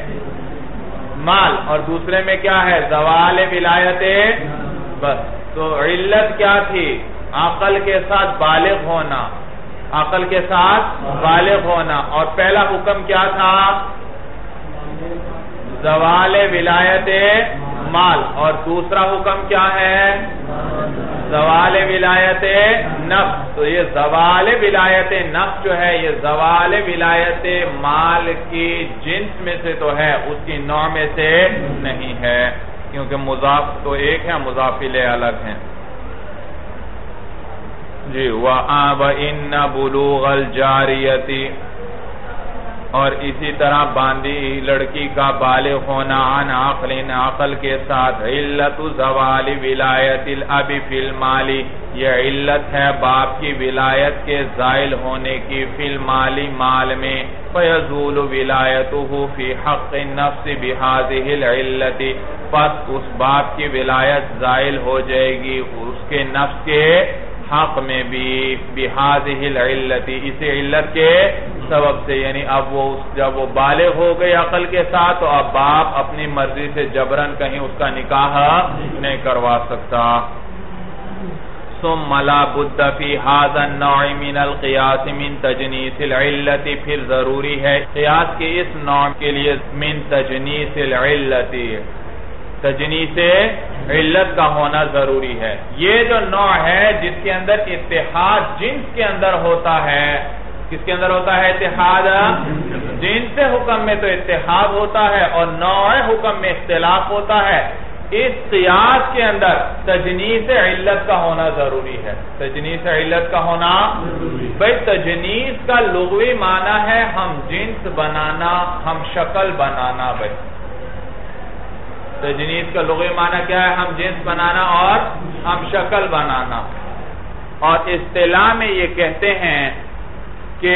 مال، اور دوسرے میں کیا ہے؟ زوال ولایت بس۔ تو علت کیا تھی؟ عقل کے ساتھ بالغ ہونا، عقل کے ساتھ بالغ ہونا، اور پہلا حکم کیا تھا؟ زوال ولایت مال، اور دوسرا حکم کیا ہے؟ زوال ولایت نفس. تو یہ زوال ولایت نفس جو ہے، یہ زوال ولایت مال کی جنس میں سے تو ہے، اس کی نوع میں سے نہیں ہے، کیونکہ مضاف تو ایک ہے، مضاف الیہ الگ ہیں. جی وَإِنَّ بُلُوغَ الْجَارِيَةِ، اور اسی طرح باندھی لڑکی کا بالغ ہونا عن عقل کے ساتھ علت زوال ولایت الاب فی المال، یہ علت ہے باپ کی ولایت کے زائل ہونے کی فی المال مال میں. فیزول ولایتہ فی حق النفس بہذہ العلت، پس اس باپ کی ولایت زائل ہو جائے گی اس کے نفس کے حق میں بھی بہذہ العلت، اسی علت کے سبب سے. یعنی اب وہ جب وہ بالغ ہو گئی عقل کے ساتھ، تو اب باپ اپنی مرضی سے جبرن کہیں اس کا نکاح نہیں کروا سکتا. ثم لا بد فی هذا النوع من القیاس من تجنیس العلت، پھر ضروری ہے قیاس کے اس نوع کے لیے من تجنیس العلت، تجنیس علت کا ہونا ضروری ہے. یہ جو نوع ہے جس کے اندر اتحاد جنس کے اندر ہوتا ہے، کس کے اندر ہوتا ہے؟ اتحاد جنس حکم میں تو اتحاد ہوتا ہے، اور نوع حکم میں اختلاف ہوتا ہے. اس قیاس کے اندر تجنیس علت کا ہونا ضروری ہے. تجنیس علت کا ہونا، بھئی تجنیس کا لغوی معنی ہے ہم جنس بنانا، ہم شکل بنانا. بھئی تجنیس کا لغوی معنی کیا ہے؟ ہم جنس بنانا اور ہم شکل بنانا. اور اصطلاح میں یہ کہتے ہیں کہ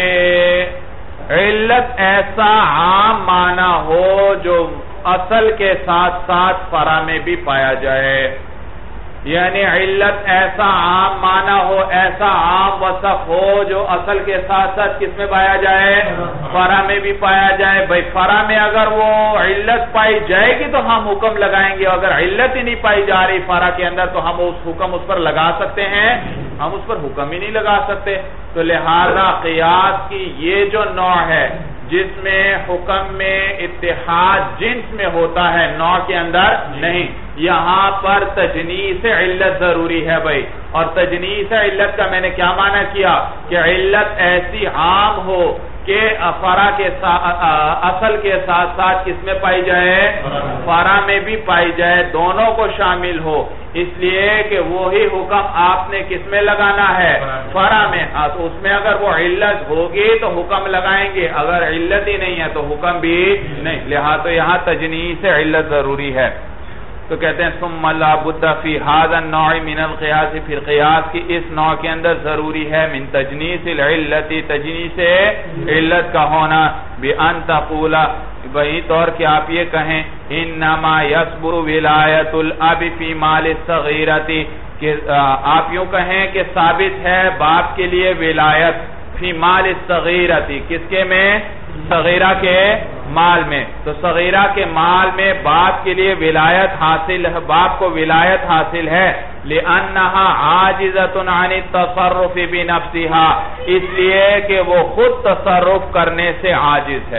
علت ایسا عام معنی ہو جو اصل کے ساتھ ساتھ فرع میں بھی پایا جائے. یعنی علت ایسا عام معنی ہو، ایسا عام وصف ہو جو اصل کے ساتھ ساتھ کس میں پایا جائے؟ فرع میں بھی پایا جائے. بھئی فرع میں اگر وہ علت پائی جائے گی تو ہم حکم لگائیں گے، اگر علت ہی نہیں پائی جا رہی فرع کے اندر تو ہم اس حکم اس پر لگا سکتے ہیں؟ ہم اس پر حکم ہی نہیں لگا سکتے. تو لہذا قیاس کی یہ جو نوع ہے جس میں حکم میں اتحاد جنس میں ہوتا ہے، نوع کے اندر نہیں، یہاں پر تجنیس علت ضروری ہے. بھائی اور تجنیس علت کا میں نے کیا معنی کیا کہ علت ایسی عام ہو کہ فرع کے اصل کے ساتھ ساتھ کس میں پائی جائے؟ فرع میں بھی پائی جائے، دونوں کو شامل ہو. اس لیے کہ وہی حکم آپ نے کس میں لگانا ہے؟ فرع میں. تو اس میں اگر وہ علت ہوگی تو حکم لگائیں گے، اگر علت ہی نہیں ہے تو حکم بھی نہیں. لہذا تو یہاں تجنیس علت ضروری ہے. تو کہتے ہیں ثم لا بد فی هذا النوع من القیاس، پھر قیاس کی اس نوع کے اندر ضروری ہے من تجنیس العلت، تجنیس علت کا ہونا. بأن تقول، وہی طور کہ آپ یہ کہیں انما یثبت ولایت الاب فی مال الصغیرۃ، کہ آپ یوں کہیں کہ ثابت ہے باپ کے لیے ولایت فی مال الصغیرۃ، کس کے میں؟ صغیرہ کے مال میں. تو صغیرہ کے مال میں باپ کے لیے ولایت حاصل ہے، باپ کو ولایت حاصل ہے. لأنها عاجزة عن التصرف بنفسها، اس لیے کہ وہ خود تصرف کرنے سے عاجز ہے،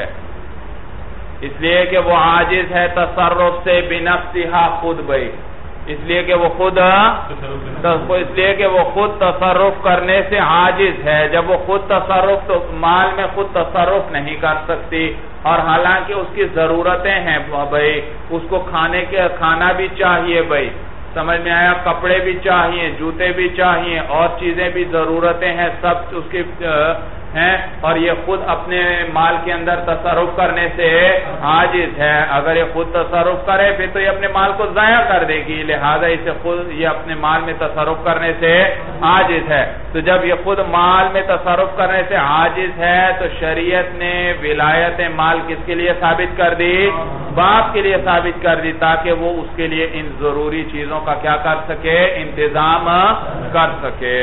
اس لیے کہ وہ عاجز ہے تصرف سے بنفسها، خود بھئی اس لیے کہ وہ خود تصرف کرنے سے عاجز ہے. جب وہ خود تصرف، تو مال میں خود تصرف نہیں کر سکتی، اور حالانکہ اس کی ضرورتیں ہیں بھائی، اس کو کھانا بھی چاہیے بھائی، سمجھ میں آیا، کپڑے بھی چاہیے، جوتے بھی چاہیے، اور چیزیں بھی ضرورتیں ہیں، سب اس کی ہیں، اور یہ خود اپنے مال کے اندر تصرف کرنے سے عاجز ہے. اگر یہ خود تصرف کرے پھر تو یہ اپنے مال کو ضائع کر دے گی، لہذا اسے خود یہ اپنے مال میں تصرف کرنے سے عاجز ہے. تو جب یہ خود مال میں تصرف کرنے سے عاجز ہے تو شریعت نے ولایت مال کس کے لیے ثابت کر دی؟ باپ کے لیے ثابت کر دی، تاکہ وہ اس کے لیے ان ضروری چیزوں کا کیا کر سکے؟ انتظام کر سکے.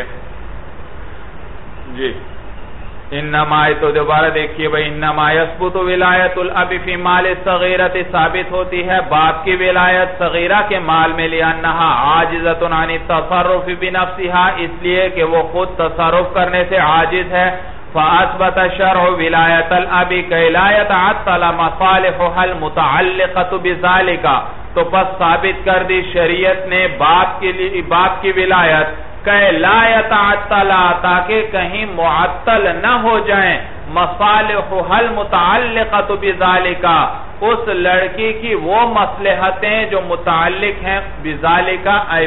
جی انما، تو دوبارہ دیکھیے بھئی، انما یثبت ولایت الاب فی مال الصغیرۃ، ثابت ہوتی ہے باپ کی ولایت صغیرہ کے مال میں، لأنها عاجزة عن التصرف بنفسها، اس لیے کہ وہ خود تصرف کرنے سے عاجز ہے. فَأَثْبَتَ الشَّرْعُ وِلَایَةَ الْأَبِ كَيْ لَا يَتَعَطَّلَ مَصَالِحُهَا الْمُتَعَلِّقَةُ بِذَلِكَ، تو پس ثابت کر دی شریعت نے باپ کی ولایت کہ لا يتعطل، تاکہ کہیں معطل نہ ہو جائیں، مصالحها المتعلقة بذلك، اس لڑکی کی وہ مصلحتیں جو متعلق ہیں بذلك ای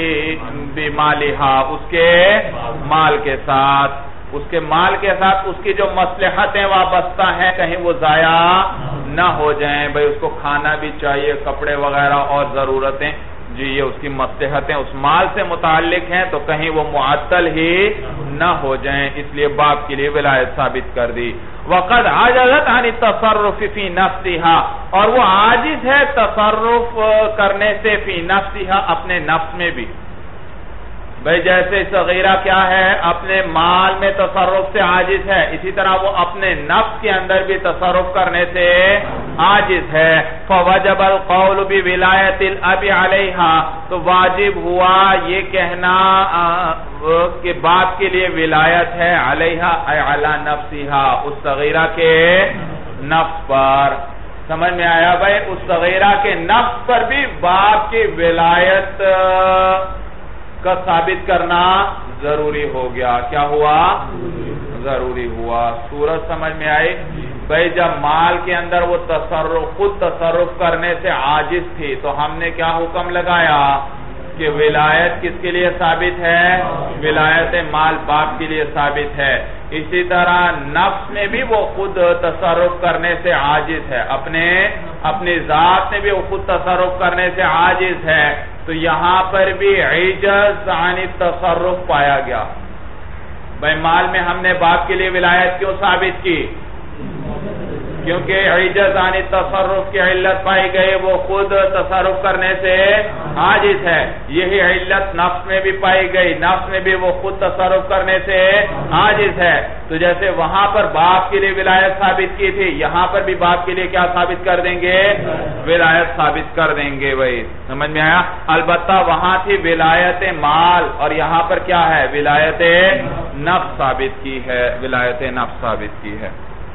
بمالها، اس کے مال کے ساتھ، اس کے مال کے ساتھ اس کی جو مصلحتیں وابستہ ہیں کہیں وہ ضائع نہ ہو جائیں. بھئی اس کو کھانا بھی چاہیے، کپڑے وغیرہ اور ضرورتیں، جی یہ اس کی مصلحتیں اس مال سے متعلق ہیں تو کہیں وہ معطل ہی نہ ہو جائیں، اس لیے باپ کے لیے ولایت ثابت کر دی. وقد عجزت عن التصرف فی نفسها، اور وہ عاجز ہے تصرف کرنے سے فی نفسها، اپنے نفس میں بھی. بھئی جیسے صغیرہ کیا ہے، اپنے مال میں تصرف سے عاجز ہے، اسی طرح وہ اپنے نفس کے اندر بھی تصرف کرنے سے عاجز ہے. فوجب القول بولایت الاب علیہا، تو واجب ہوا یہ کہنا کہ باپ کے لیے ولایت ہے علیہا ای علی نفسہا، اس صغیرہ کے نفس پر. سمجھ میں آیا بھئی، اس صغیرہ کے نفس پر بھی باپ کی ولایت کا ثابت کرنا ضروری ہو گیا. کیا ہوا؟ ضروری ہوا. صورت سمجھ میں آئی؟ بھئی جب مال کے اندر وہ خود تصرف کرنے سے عاجز تھی تو ہم نے کیا حکم لگایا کہ ولایت کس کے لیے ثابت ہے؟ ولایت مال باپ کے لیے ثابت ہے. اسی طرح نفس میں بھی وہ خود تصرف کرنے سے عاجز ہے، اپنی ذات میں بھی وہ خود تصرف کرنے سے عاجز ہے، تو یہاں پر بھی عجز عن التصرف پایا گیا. بھئی مال میں ہم نے باپ کے لیے ولایت کیوں ثابت کی؟ کیونکہ عجز عن التصرف کی علت پائی گئی، وہ خود تصرف کرنے سے عاجز ہے. یہی علت نفس میں بھی پائی گئی، نفس میں بھی وہ خود تصرف کرنے سے عاجز ہے. تو جیسے وہاں پر باپ کے لیے ولایت ثابت کی تھی، یہاں پر بھی باپ کے لیے کیا ثابت کر دیں گے؟ ولایت ثابت کر دیں گے. بھائی سمجھ میں آیا؟ البتہ وہاں تھی ولایت مال اور یہاں پر کیا ہے؟ ولایت نفس ثابت کی ہے، ولایت نفس ثابت کی ہے.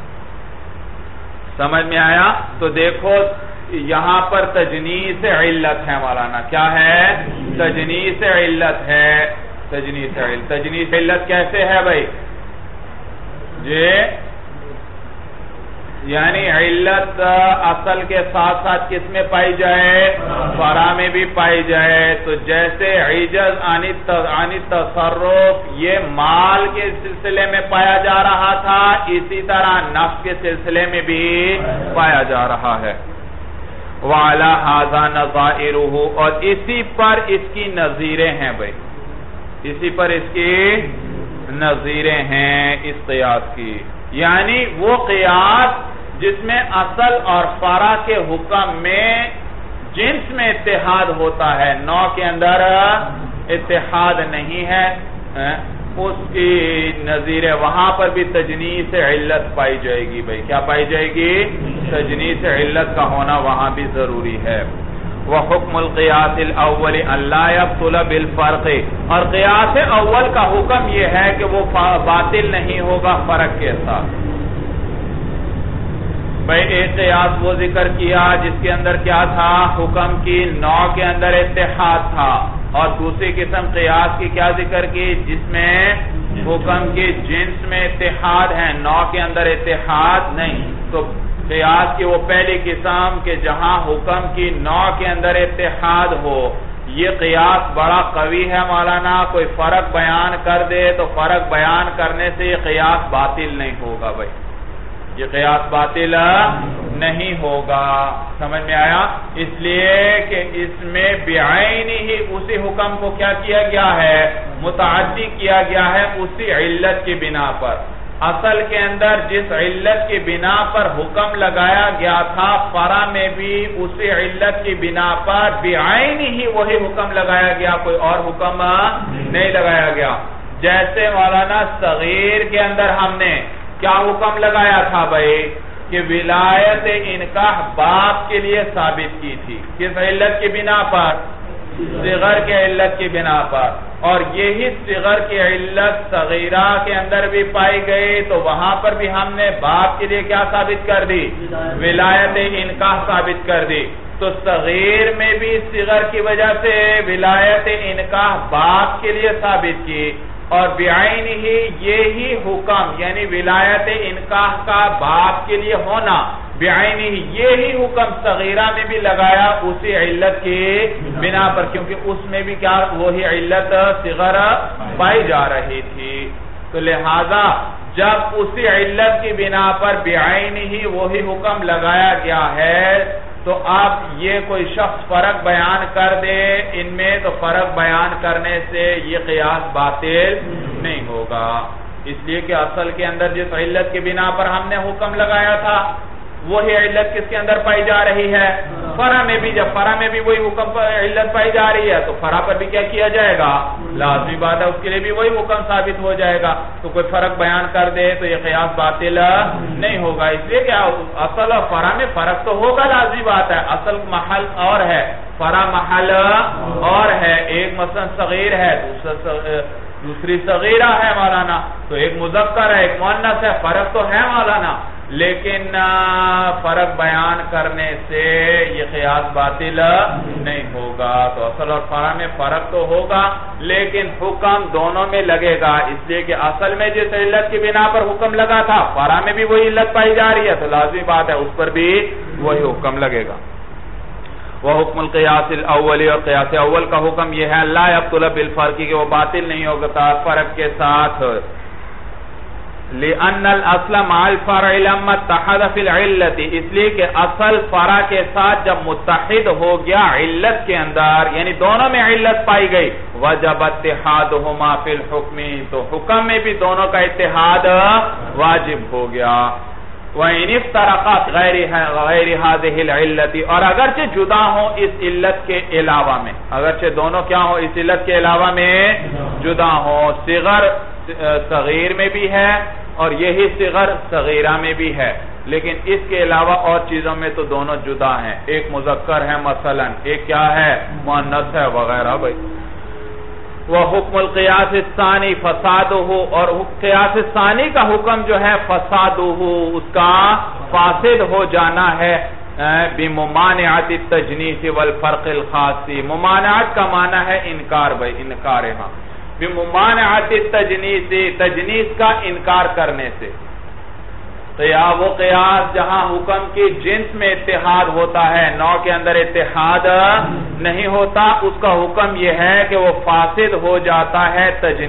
سمجھ میں آیا؟ تو دیکھو یہاں پر تجنیس علت ہے مولانا. کیا ہے؟ تجنیس علت ہے. تجنیس علت کیسے ہے بھائی؟ جی یعنی علت اصل کے ساتھ ساتھ کس میں پائی جائے؟ فرع میں بھی پائی جائے. تو جیسے عجز عن التصرف یہ مال کے سلسلے میں پایا جا رہا تھا، اسی طرح نفس کے سلسلے میں بھی پایا جا رہا ہے. وَعَلَى هَذَا نَظَائِرُهُ، اور اسی پر اس کی نظیریں ہیں بھائی، اسی پر اس کی نظیریں ہیں اس قیاس کی. یعنی وہ قیاس جس میں اصل اور فرع کے حکم میں جنس میں اتحاد ہوتا ہے، نوع کے اندر اتحاد نہیں ہے، اس کی نظیر وہاں پر بھی تجنیس علت پائی جائے گی. بھائی کیا پائی جائے گی؟ تجنیس علت کا ہونا وہاں بھی ضروری ہے. وَحُكْمُ الْقِيَاسِ الْأَوَّلِ أَنْ لَا يَبْطُلَ بِالْفَرْقِ، اور قیاس اول کا حکم یہ ہے کہ وہ باطل نہیں ہوگا فرق کے ساتھ. بھئی ایک قیاس وہ ذکر کیا جس کے اندر کیا تھا؟ حکم کی نوع کے اندر اتحاد تھا، اور دوسری قسم قیاس کی کیا ذکر کی؟ جس میں حکم کی جنس میں اتحاد ہے، نوع کے اندر اتحاد نہیں. تو قیاس کی وہ پہلی قسم کہ جہاں حکم کی نوع کے اندر اتحاد ہو، یہ قیاس بڑا قوی ہے مولانا. کوئی فرق بیان کر دے تو فرق بیان کرنے سے یہ قیاس باطل نہیں ہوگا. بھائی یہ قیاس باطل نہیں ہوگا. سمجھ میں آیا؟ اس لیے کہ اس میں بعینی ہی اسی حکم کو کیا کیا گیا ہے؟ متعدی کیا گیا ہے اسی علت کی بنا پر. اصل کے اندر جس علت کی بنا پر حکم لگایا گیا تھا، فرع میں بھی اسی علت کی بنا پر بعینی ہی وہی حکم لگایا گیا، کوئی اور حکم نہیں لگایا گیا. جیسے مولانا صغیر کے اندر ہم نے کیا حکم لگایا تھا بھائی؟ کہ ولایت انکاح باپ کے لیے ثابت کی تھی. کس علت کی بنا پر؟ صغر کے علت کی بنا پر. اور یہی صغر کی علت صغیرہ کے اندر بھی پائی گئی تو وہاں پر بھی ہم نے باپ کے لیے کیا ثابت کر دی؟ ولایت انکاح ثابت کر دی. تو صغیر میں بھی صغر کی وجہ سے ولایت انکاح باپ کے لیے ثابت کی اور بعین ہی یہی حکم یعنی ولایت انکاح کا باپ کے لیے ہونا بعین ہی یہی حکم صغیرہ میں بھی لگایا اسی علت کی بنا پر کیونکہ اس میں بھی کیا وہی علت صغر پائی جا رہی تھی. تو لہذا جب اسی علت کی بنا پر بعین ہی وہی حکم لگایا گیا ہے تو آپ یہ کوئی شخص فرق بیان کر دے ان میں تو فرق بیان کرنے سے یہ قیاس باطل نہیں ہوگا. اس لیے کہ اصل کے اندر جس علت کی بنا پر ہم نے حکم لگایا تھا وہی علت کس کے اندر پائی جا رہی ہے؟ فرع میں بھی. جب فرع میں بھی وہی حکم علت پائی جا رہی ہے تو فرع پر بھی کیا کیا جائے گا؟ لازمی بات ہے اس کے لیے بھی وہی حکم ثابت ہو جائے گا. تو کوئی فرق بیان کر دے تو یہ قیاس باطل نہیں ہوگا. اس لیے کہ اصل اور فرع میں فرق تو ہوگا لازمی بات ہے. اصل محل اور ہے فرع محل اور ہے. ایک مثلا صغیر ہے دوسری صغیرہ ہے مولانا تو ایک مذکر ہے ایک مؤنث ہے. فرق تو ہے مولانا لیکن فرق بیان کرنے سے یہ قیاس باطل نہیں ہوگا. تو اصل اور فرع میں فرق تو ہوگا لیکن حکم دونوں میں لگے گا. اس لیے کہ اصل میں جس علت کی بنا پر حکم لگا تھا فرع میں بھی وہی علت پائی جا رہی ہے تو لازمی بات ہے اس پر بھی وہی حکم لگے گا. وہ حکم القیاس الاولی اور قیاس اول کا حکم یہ ہے لا یبطل بالفرق کہ وہ باطل نہیں ہوگا فرق کے ساتھ. لأن الاصل مع الفرع لما اتحد في العلت اس لیے کہ اصل فرع کے ساتھ جب متحد ہو گیا علت کے اندر یعنی دونوں میں علت پائی گئی وجب اتحادهما في الحكم تو حکم میں بھی دونوں کا اتحاد واجب ہو گیا. وَإِنِ افْتَرَقَتْ غَيْرِ هَذِهِ الْعِلَّةِ اور اگرچہ جدا ہوں اس علت کے علاوہ میں اگرچہ دونوں کیا ہوں اس علت کے علاوہ میں جدا ہوں. صغر صغیر میں بھی ہے اور یہی صغر صغیرہ میں بھی ہے لیکن اس کے علاوہ اور چیزوں میں تو دونوں جدا ہیں. ایک مذکر ہے مثلا ایک کیا ہے مؤنث ہے وغیرہ. بھائی وہ حکم القیاس الثانی فسادہ اور قیاس الثانی کا حکم جو ہے فسادہ اس کا فاسد ہو جانا ہے بممانعت التجنیس والفرق الخاص. ممانعت کا معنی ہے انکار. بھائی انکار ہے بممانعت التجنیس تجنیس کا انکار کرنے سے. تو یا وہ قیاس جہاں حکم کی جنس میں اتحاد ہوتا ہے نوع کے اندر اتحاد نہیں ہوتا اس کا حکم یہ ہے کہ وہ فاسد ہو جاتا ہے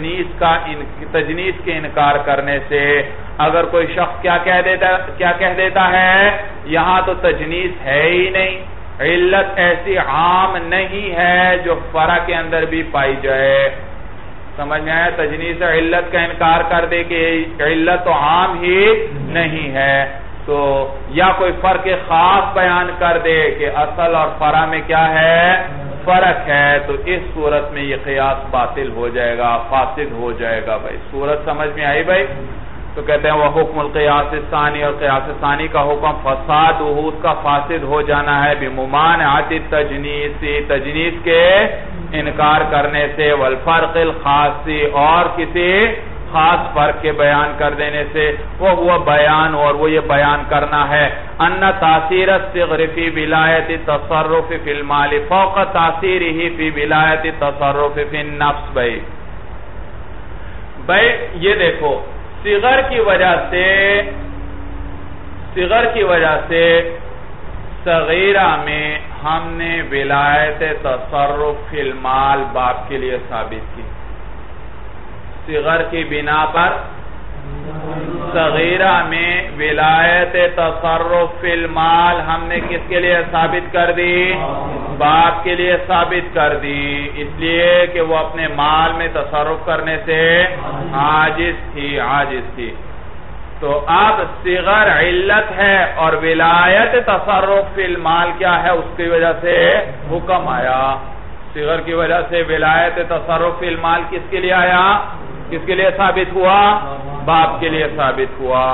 تجنیس کے انکار کرنے سے. اگر کوئی شخص کیا کہہ دیتا ہے یہاں تو تجنیس ہے ہی نہیں علت ایسی عام نہیں ہے جو فرع کے اندر بھی پائی جائے. سمجھ میں آیا؟ تجنیس علت کا انکار کر دے کہ علت تو عام ہی نہیں ہے تو یا کوئی فرق خاص بیان کر دے کہ اصل اور فرع میں کیا ہے فرق ہے تو اس صورت میں یہ قیاس باطل ہو جائے گا فاسد ہو جائے گا. بھائی صورت سمجھ میں آئی بھائی؟ تو کہتے ہیں وہ حکم القیاس الثانی اور قیاس الثانی کا حکم فساد اس کا فاسد ہو جانا ہے بممانعت التجنیس تجنیس کے انکار کرنے سے والفرق الخاص اور کسی خاص فرق کے بیان کر دینے سے. وہ بیان اور وہ یہ بیان کرنا ہے ان تاثیر الصغر فی ولایت التصرف فی المال فوق تاثیرہ فی ولایت التصرف فی النفس. بھائی یہ دیکھو صغر کی وجہ سے صغیرہ میں ہم نے ولایت تصرف فی المال باپ کے لیے ثابت کی. صغر کی بنا پر صغیرہ میں ولایت تصرف فی المال ہم نے کس کے لیے ثابت کر دی؟ باپ کے لیے ثابت کر دی. اس لیے کہ وہ اپنے مال میں تصرف کرنے سے عاجز تھی. تو اب صغر علت ہے اور ولایت تصرف فی المال کیا ہے اس کی وجہ سے حکم آیا. صغر کی وجہ سے ولایت تصرف فی المال کس کے لیے آیا؟ کس کے لیے ثابت ہوا؟ باپ کے لیے ثابت ہوا.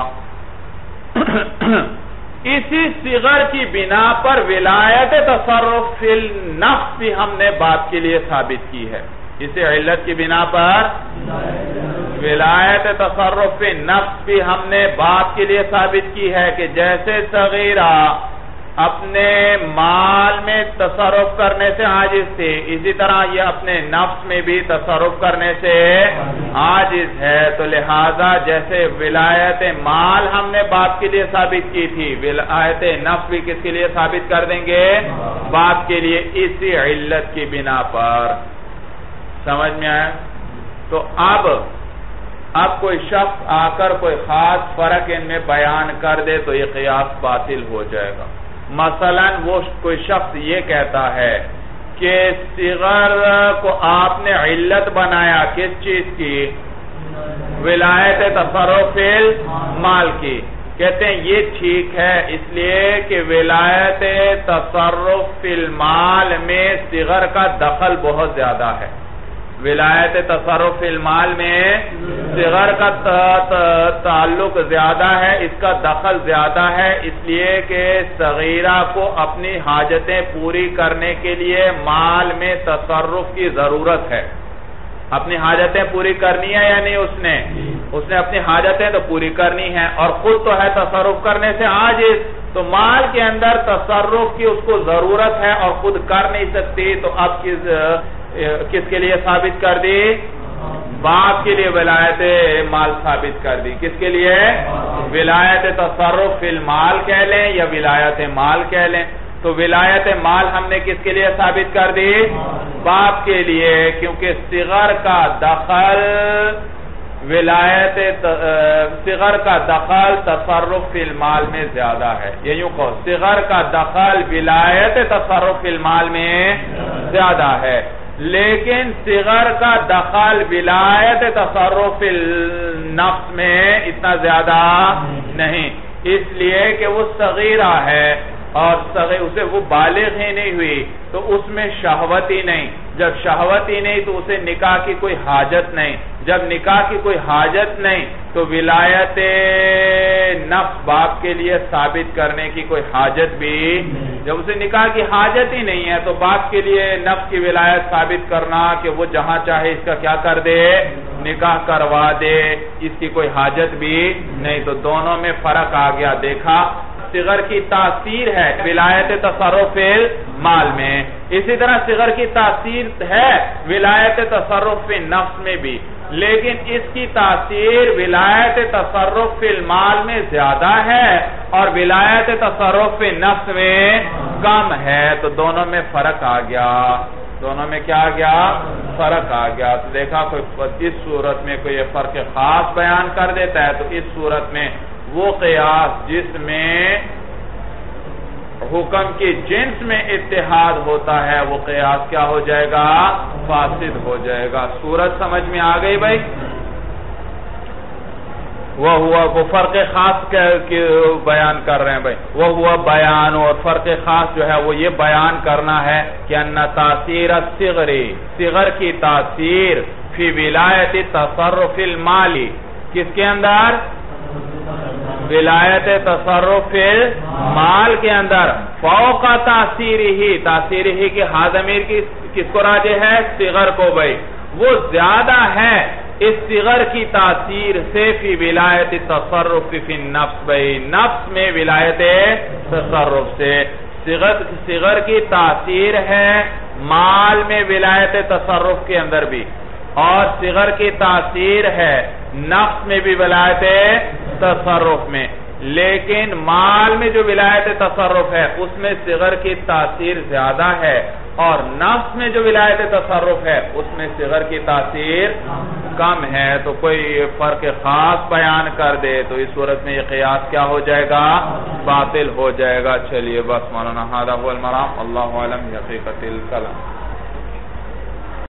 اسی صغر کی بنا پر ولایت تصرف فی النفس بھی ہم نے باپ کے لیے ثابت کی ہے. اسی علت کی بنا پر ولایت تصرف فی نفس بھی ہم نے باپ کے لیے ثابت کی ہے کہ جیسے صغیرہ اپنے مال میں تصرف کرنے سے عاجز تھی، اسی طرح یہ اپنے نفس میں بھی تصرف کرنے سے عاجز ہے، تو لہذا جیسے ولایت مال ہم نے باپ کے لیے ثابت کی تھی، ولایت نفس بھی کس کے لیے ثابت کر دیں گے؟ باپ کے لیے، اسی علت کی بنا پر۔ سمجھ میں آیا؟ تو اب کوئی شخص آ کر کوئی خاص فرق ان میں بیان کر دے تو یہ قیاس باطل ہو جائے گا۔ مثلا وہ کوئی شخص یہ کہتا ہے کہ صغر کو آپ نے علت بنایا کس چیز کی؟ ولایت تصرف فی المال کی۔ کہتے ہیں یہ ٹھیک ہے اس لیے کہ ولایت تصرف فی المال میں صغر کا دخل بہت زیادہ ہے۔ ولایت تصرف فی المال میں صغر کا تعلق زیادہ ہے، اس کا دخل زیادہ ہے، اس لیے کہ صغیرہ کو اپنی حاجتیں پوری کرنے کے لیے مال میں تصرف کی ضرورت ہے۔ اپنی حاجتیں پوری کرنی ہے یا نہیں؟ اس نے اپنی حاجتیں تو پوری کرنی ہے اور خود تو ہے تصرف کرنے سے عاجز، تو مال کے اندر تصرف کی اس کو ضرورت ہے اور خود کر نہیں سکتی، تو اب کس کے لیے ثابت کر دی؟ باپ کے لیے ولایت مال ثابت کر دی۔ کس کے لیے؟ ولایت تصرف فی المال کہہ لیں یا ولایت مال کہہ لیں۔ تو ولایت مال ہم نے کس کے لیے ثابت کر دی؟ باپ کے لیے، کیونکہ صغر کا دخل صغر کا دخل تصرف فی المال میں زیادہ ہے، یہ یوں کہو صغر کا دخل ولایت تصرف فی المال میں زیادہ ہے، لیکن صغر کا دخل ولایت تصرف فی النفس میں اتنا زیادہ نہیں، اس لیے کہ وہ صغیرہ ہے اور اسے وہ بالغ ہی نہیں ہوئی تو اس میں شہوت ہی نہیں، جب شہوت ہی نہیں تو اسے نکاح کی کوئی حاجت نہیں، جب نکاح کی کوئی حاجت نہیں تو ولایت نفس باپ کے لیے ثابت کرنے کی کوئی حاجت بھی، جب اسے نکاح کی حاجت ہی نہیں ہے تو باپ کے لیے نفس کی ولایت ثابت کرنا کہ وہ جہاں چاہے اس کا کیا کر دے؟ نکاح کروا دے، اس کی کوئی حاجت بھی نہیں، تو دونوں میں فرق آ گیا۔ دیکھا صغر کی تاثیر ہے ولایت تصرف فی المال میں، اسی طرح صغر کی تاثیر ہے ولایت تصرف فی نفس میں بھی، لیکن اس کی تاثیر ولایت تصرف فی المال میں زیادہ ہے اور ولایت تصرف فی نفس میں کم ہے، تو دونوں میں فرق آ گیا، دونوں میں کیا آ گیا؟ فرق آ گیا۔ تو دیکھا کوئی اس صورت میں کوئی فرق خاص بیان کر دیتا ہے تو اس صورت میں وہ قیاس جس میں حکم کی جنس میں اتحاد ہوتا ہے وہ قیاس کیا ہو جائے گا؟ فاسد ہو جائے گا۔ صورت سمجھ میں آ گئی بھائی؟ وہ فرق خاص بیان کر رہے ہیں بھائی، وہ ہوا بیان، اور فرق خاص جو ہے وہ یہ بیان کرنا ہے کہ ان تاثیر الصغر، صغر کی تاثیر فی ولایت تصرف المالی، کس کے اندر؟ ولایت تصرف فی المال کے اندر، فوق تاثیر ہی کے ضمیر کس کو راجع ہے؟ صغر کو بھائی، وہ زیادہ ہے اس صغر کی تاثیر سے فی ولایت تصرف فی النفس بھائی، نفس میں ولایت تصرف سے صغر کی تاثیر ہے مال میں ولایت تصرف کے اندر بھی، اور صغر کی تاثیر ہے نفس میں بھی ولایت تصرف میں، لیکن مال میں جو ولایت تصرف ہے اس میں صغر کی تاثیر زیادہ ہے اور نفس میں جو ولایت تصرف ہے اس میں صغر کی تاثیر کم ہے، تو کوئی فرق خاص بیان کر دے تو اس صورت میں یہ قیاس کیا ہو جائے گا؟ باطل ہو جائے گا۔ چلیے بس مولانا، ھذا هو المرام، اللہ اعلم بحقیقت الکلام۔